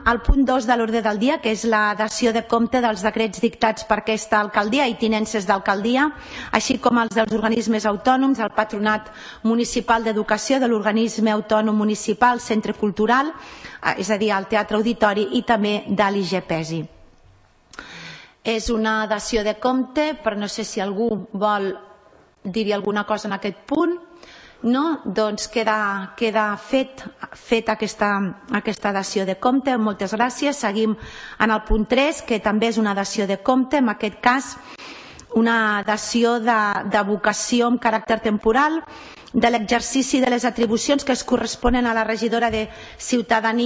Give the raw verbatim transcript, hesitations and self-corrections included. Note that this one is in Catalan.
el punt dos de l'ordre del dia, que és la dació de compte dels decrets dictats per aquesta alcaldia i tinences d'alcaldia, així com els dels organismes autònoms, el Patronat Municipal d'Educació, de l'Organisme Autònom Municipal Centre Cultural, és a dir, el Teatre Auditori, i també de l'I G P E S I. És una dació de compte, però no sé si algú vol dir-hi alguna cosa en aquest punt. No? Doncs queda, queda fet, fet aquesta, aquesta dació de compte. Moltes gràcies. Seguim en el punt tres, que també és una dació de compte, en aquest cas una dació de, de vocació amb caràcter temporal de l'exercici de les atribucions que es corresponen a la regidora de Ciutadania